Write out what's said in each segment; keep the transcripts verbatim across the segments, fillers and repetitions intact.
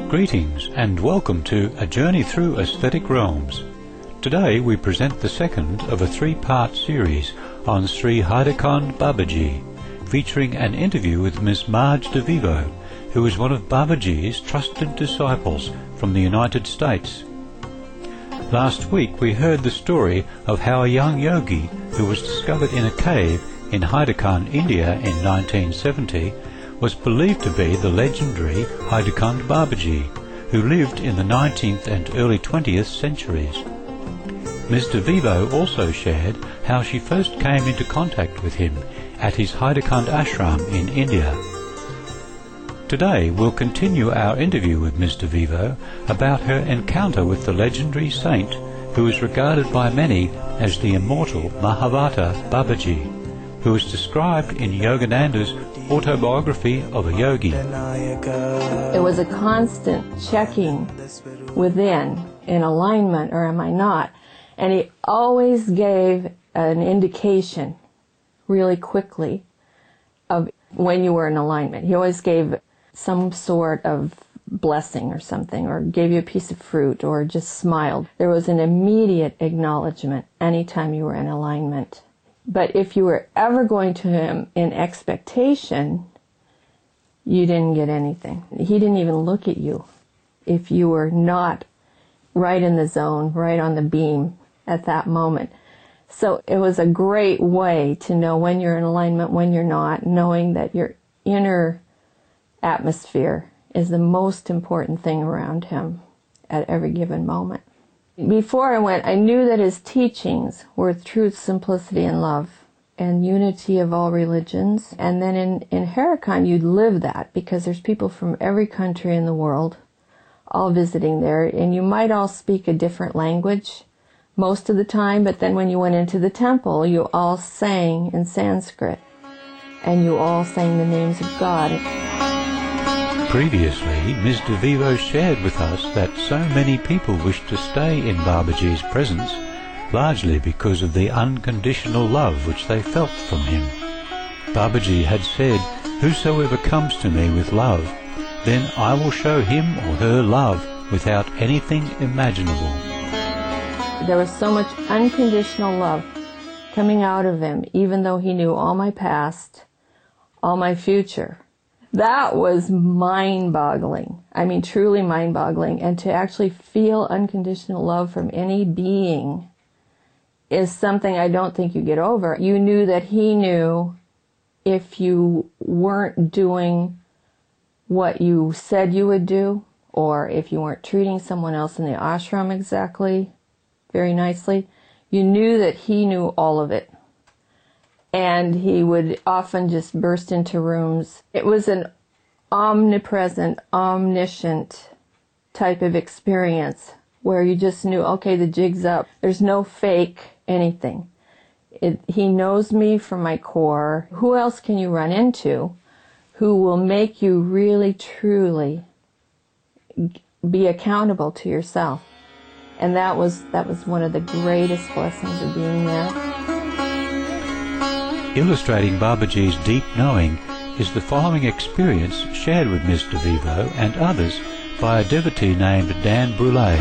Greetings and welcome to A Journey Through Aesthetic Realms. Today we present the second of a three-part series on Sri Haidarkhan Babaji, featuring an interview with Miss Marge DeVivo, who is one of Babaji's trusted disciples from the United States. Last week we heard the story of how a young yogi who was discovered in a cave in Haidarkhan, India in nineteen seventy was believed to be the legendary Haidarkhan Babaji, who lived in the nineteenth and early twentieth centuries. Miz DeVivo also shared how she first came into contact with him at his Haidarkhan ashram in India. Today we'll continue our interview with Miz DeVivo about her encounter with the legendary saint who is regarded by many as the immortal Mahavatar Babaji, who is described in Yogananda's Autobiography of a Yogi. It was a constant checking within, in alignment or am I not, and he always gave an indication really quickly of when you were in alignment. He always gave some sort of blessing or something, or gave you a piece of fruit, or just smiled. There was an immediate acknowledgement anytime you were in alignment. But if you were ever going to him in expectation, you didn't get anything. He didn't even look at you if you were not right in the zone, right on the beam at that moment. So it was a great way to know when you're in alignment, when you're not, knowing that your inner atmosphere is the most important thing around him at every given moment. Before I went, I knew that his teachings were truth, simplicity, and love, and unity of all religions. And then in, in Haidarkhan, you'd live that, because there's people from every country in the world all visiting there, and you might all speak a different language most of the time, but then when you went into the temple, you all sang in Sanskrit, and you all sang the names of God. Previously, Miz DeVivo shared with us that so many people wished to stay in Babaji's presence, largely because of the unconditional love which they felt from him. Babaji had said, "Whosoever comes to me with love, then I will show him or her love without anything imaginable." There was so much unconditional love coming out of him, even though he knew all my past, all my future. That was mind-boggling. I mean, truly mind-boggling. And to actually feel unconditional love from any being is something I don't think you get over. You knew that he knew if you weren't doing what you said you would do, or if you weren't treating someone else in the ashram exactly, very nicely, you knew that he knew all of it. And he would often just burst into rooms. It was an omnipresent, omniscient type of experience where you just knew, okay, the jig's up. There's no fake anything. It, he knows me from my core. Who else can you run into who will make you really, truly be accountable to yourself? And that was, that was one of the greatest blessings of being there. Illustrating Babaji's deep knowing is the following experience shared with Miz DeVivo and others by a devotee named Dan Brule.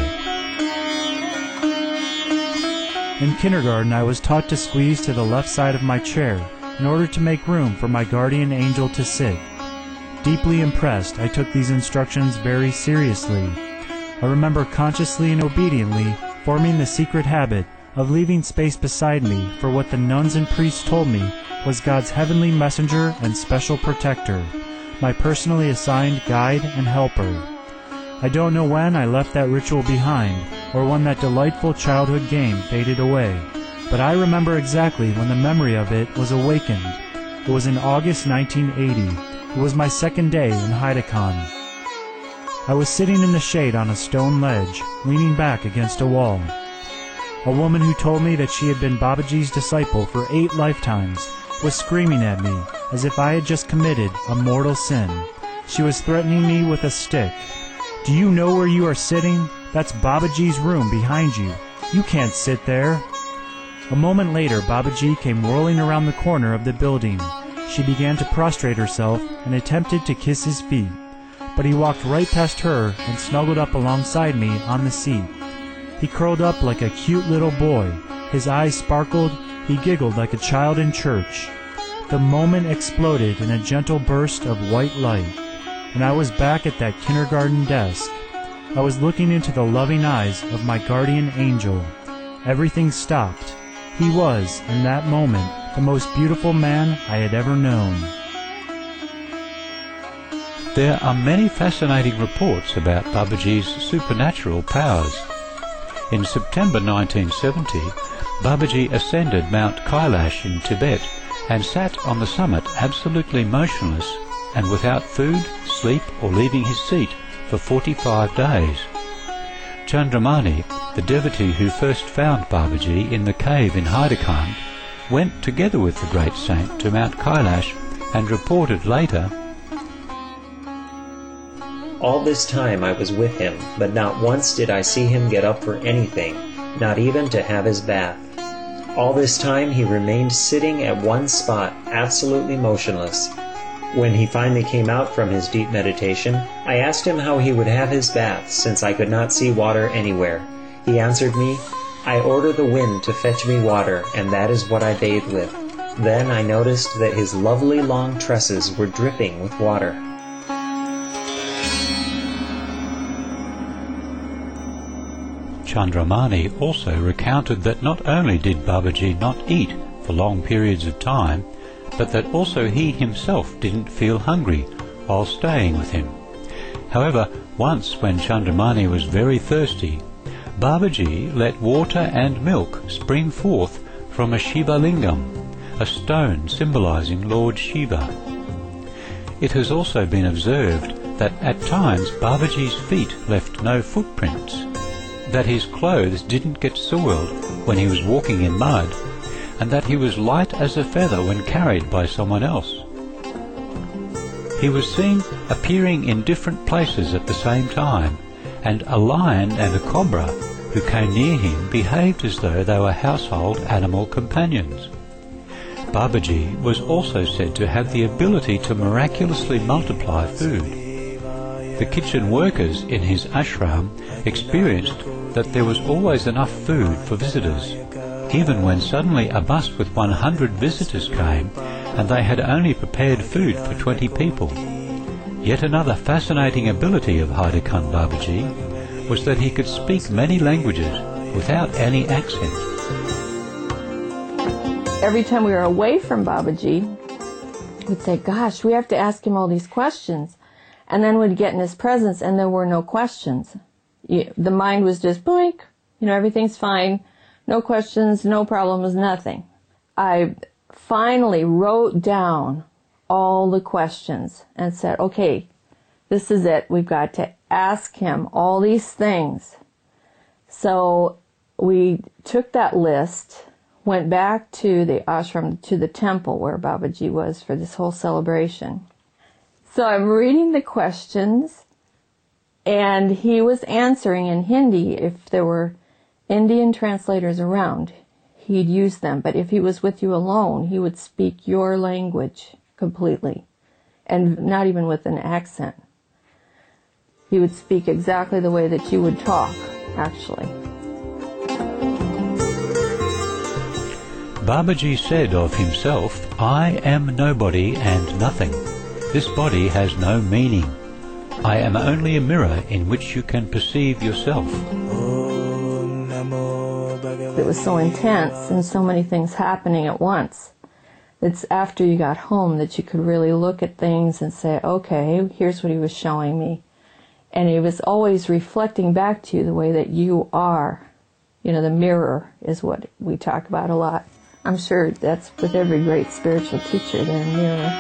In kindergarten, I was taught to squeeze to the left side of my chair in order to make room for my guardian angel to sit. Deeply impressed, I took these instructions very seriously. I remember consciously and obediently forming the secret habit of leaving space beside me for what the nuns and priests told me was God's heavenly messenger and special protector, my personally assigned guide and helper. I don't know when I left that ritual behind, or when that delightful childhood game faded away, but I remember exactly when the memory of it was awakened. It was in August nineteen eighty. It was my second day in Haidarkhan. I was sitting in the shade on a stone ledge, leaning back against a wall. A woman who told me that she had been Babaji's disciple for eight lifetimes was screaming at me as if I had just committed a mortal sin. She was threatening me with a stick. "Do you know where you are sitting? That's Babaji's room behind you. You can't sit there." A moment later, Babaji came whirling around the corner of the building. She began to prostrate herself and attempted to kiss his feet. but he walked right past her and snuggled up alongside me on the seat. He curled up like a cute little boy. His eyes sparkled. He giggled like a child in church. The moment exploded in a gentle burst of white light, and I was back at that kindergarten desk. I was looking into the loving eyes of my guardian angel. Everything stopped. He was, in that moment, the most beautiful man I had ever known. There are many fascinating reports about Babaji's supernatural powers. In September nineteen seventy, Babaji ascended Mount Kailash in Tibet and sat on the summit absolutely motionless and without food, sleep or leaving his seat for forty-five days. Chandramani, the devotee who first found Babaji in the cave in Haidakand, went together with the great saint to Mount Kailash and reported later, "All this time I was with him, but not once did I see him get up for anything, not even to have his bath. All this time he remained sitting at one spot, absolutely motionless. When he finally came out from his deep meditation, I asked him how he would have his bath, since I could not see water anywhere. He answered me, 'I order the wind to fetch me water, and that is what I bathe with.' Then I noticed that his lovely long tresses were dripping with water." Chandramani also recounted that not only did Babaji not eat for long periods of time, but that also he himself didn't feel hungry while staying with him. However, once when Chandramani was very thirsty, Babaji let water and milk spring forth from a Shiva Lingam, a stone symbolizing Lord Shiva. It has also been observed that at times Babaji's feet left no footprints, that his clothes didn't get soiled when he was walking in mud, and that he was light as a feather when carried by someone else. He was seen appearing in different places at the same time, and a lion and a cobra who came near him behaved as though they were household animal companions. Babaji was also said to have the ability to miraculously multiply food. The kitchen workers in his ashram experienced that there was always enough food for visitors, even when suddenly a bus with one hundred visitors came and they had only prepared food for twenty people. Yet another fascinating ability of Haidakand Babaji was that he could speak many languages without any accent. Every time we were away from Babaji, we'd say, gosh, we have to ask him all these questions. And then we'd get in his presence and there were no questions. You, the mind was just boink, you know, everything's fine, no questions, no problems, nothing. I finally wrote down all the questions and said, okay, this is it. We've got to ask him all these things. So we took that list, went back to the ashram, to the temple where Babaji was for this whole celebration. So I'm reading the questions, and he was answering in Hindi. If there were Indian translators around, he'd use them. But if he was with you alone, he would speak your language completely, and not even with an accent. He would speak exactly the way that you would talk, actually. Babaji said of himself, "I am nobody and nothing. This body has no meaning. I am only a mirror in which you can perceive yourself." It was so intense and so many things happening at once. It's after you got home that you could really look at things and say, okay, here's what he was showing me. And he was always reflecting back to you the way that you are. You know, the mirror is what we talk about a lot. I'm sure that's with every great spiritual teacher, their mirror.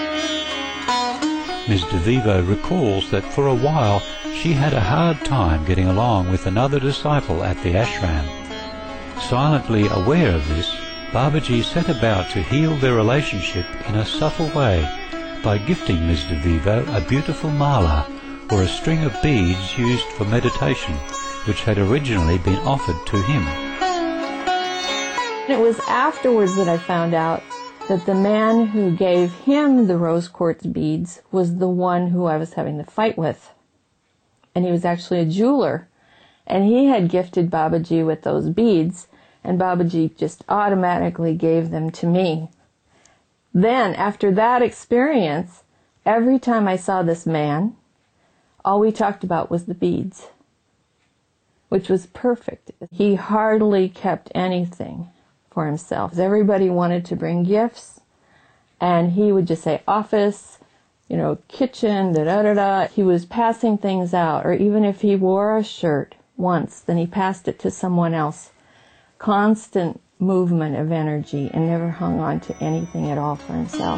Miz DeVivo recalls that for a while she had a hard time getting along with another disciple at the ashram. Silently aware of this, Babaji set about to heal their relationship in a subtle way by gifting Miz DeVivo a beautiful mala, or a string of beads used for meditation, which had originally been offered to him. It was afterwards that I found out that the man who gave him the rose quartz beads was the one who I was having the fight with. And he was actually a jeweler. And he had gifted Babaji with those beads, and Babaji just automatically gave them to me. Then, after that experience, every time I saw this man, all we talked about was the beads, which was perfect. He hardly kept anything for himself. Everybody wanted to bring gifts, and he would just say office, you know, kitchen, da-da-da-da. He was passing things out, or even if he wore a shirt once, then he passed it to someone else. Constant movement of energy, and never hung on to anything at all for himself.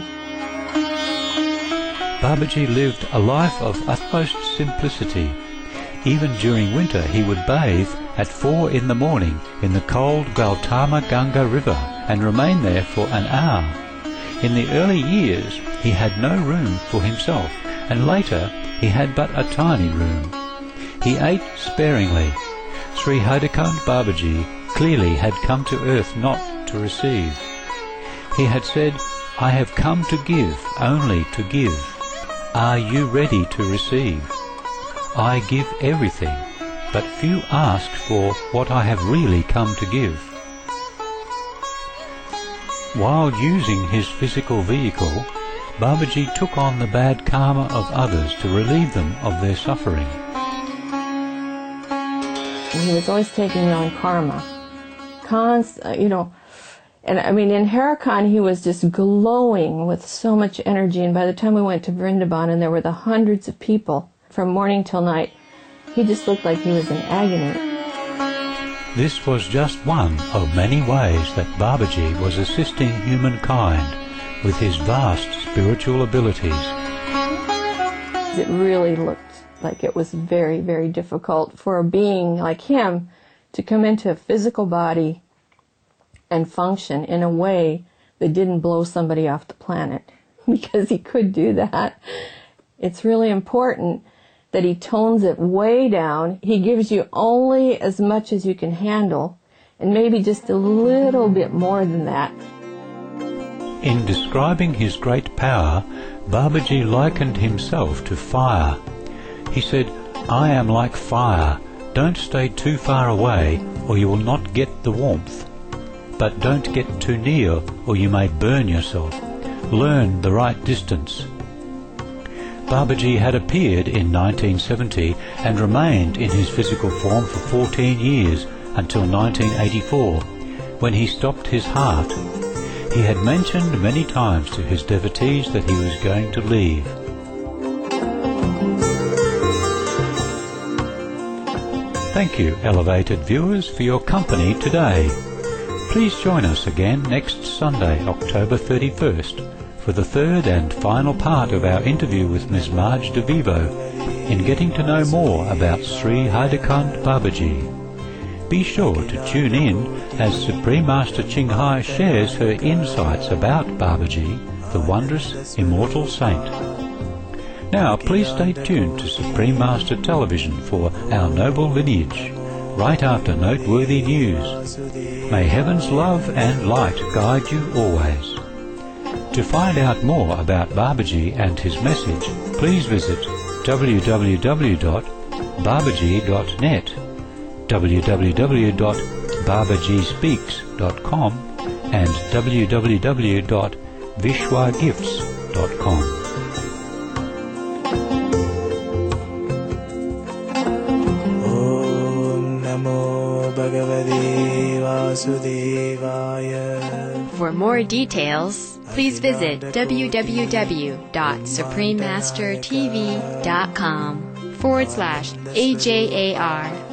Babaji lived a life of utmost simplicity. Even during winter he would bathe at four in the morning in the cold Gautama Ganga River and remain there for an hour. In the early years he had no room for himself, and later he had but a tiny room. He ate sparingly. Sri Haidakund Babaji clearly had come to earth not to receive. He had said, "I have come to give, only to give. Are you ready to receive? I give everything, but few ask for what I have really come to give." While using his physical vehicle, Babaji took on the bad karma of others to relieve them of their suffering. He was always taking on karma. Const, you know, and I mean, in Harakan he was just glowing with so much energy, and by the time we went to Vrindavan and there were the hundreds of people from morning till night, he just looked like he was in agony. This was just one of many ways that Babaji was assisting humankind with his vast spiritual abilities. It really looked like it was very, very difficult for a being like him to come into a physical body and function in a way that didn't blow somebody off the planet, because he could do that. It's really important that he tones it way down. He gives you only as much as you can handle, and maybe just a little bit more than that. In describing his great power, Babaji likened himself to fire. He said, "I am like fire. Don't stay too far away, or you will not get the warmth. But don't get too near, or you may burn yourself. Learn the right distance." Babaji had appeared in nineteen seventy and remained in his physical form for fourteen years until nineteen eighty-four, when he stopped his heart. He had mentioned many times to his devotees that he was going to leave. Thank you, elevated viewers, for your company today. Please join us again next Sunday, October thirty-first, for the third and final part of our interview with Miss Marge DeVivo in getting to know more about Sri Haidakund Babaji. Be sure to tune in as Supreme Master Ching Hai shares her insights about Babaji, the wondrous immortal saint. Now please stay tuned to Supreme Master Television for our noble lineage, right after noteworthy news. May heaven's love and light guide you always. To find out more about Babaji and his message, please visit w w w dot babaji dot net, w w w dot babaji speaks dot com, and w w w dot vishwagifts dot com. For more details, please visit w w w dot supreme master t v dot com forward slash A J A R